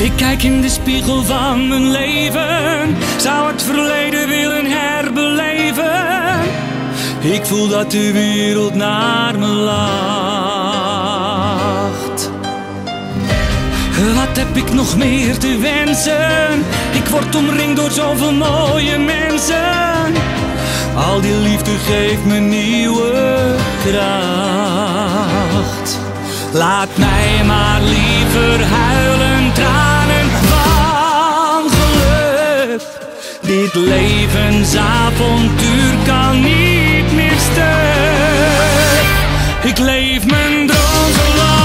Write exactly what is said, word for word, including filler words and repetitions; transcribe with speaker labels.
Speaker 1: Ik kijk in de spiegel van mijn leven, zou het verleden willen herbeleven. Ik voel dat de wereld naar me lacht. Wat heb ik nog meer te wensen? Ik word omringd door zoveel mooie mensen. Al die liefde geeft me nieuwe kracht. Laat mij maar liever huilen, tranen van geluk. Dit levensavontuur kan niet meer stuk. Ik leef mijn droom zo lang.